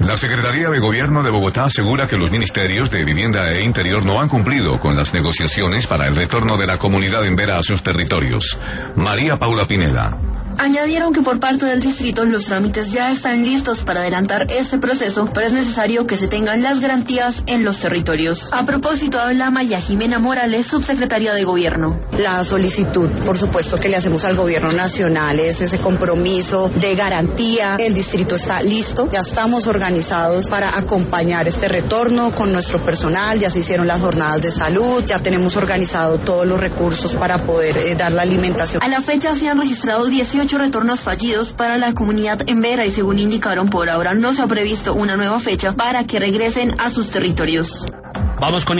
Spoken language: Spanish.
La Secretaría de Gobierno de Bogotá asegura que los ministerios de Vivienda e Interior no han cumplido con las negociaciones para el retorno de la comunidad embera a sus territorios. María Paula Pineda. Añadieron que por parte del distrito los trámites ya están listos para adelantar este proceso, pero es necesario que se tengan las garantías en los territorios. A propósito, habla María Jimena Morales, subsecretaria de Gobierno. La solicitud, por supuesto, que le hacemos al Gobierno Nacional es ese compromiso de garantía. El distrito está listo, ya estamos organizados para acompañar este retorno con nuestro personal, ya se hicieron las jornadas de salud, ya tenemos organizado todos los recursos para poder dar la alimentación. A la fecha se han registrado 18 retornos fallidos para la comunidad embera y según indicaron por ahora no se ha previsto una nueva fecha para que regresen a sus territorios. Vamos con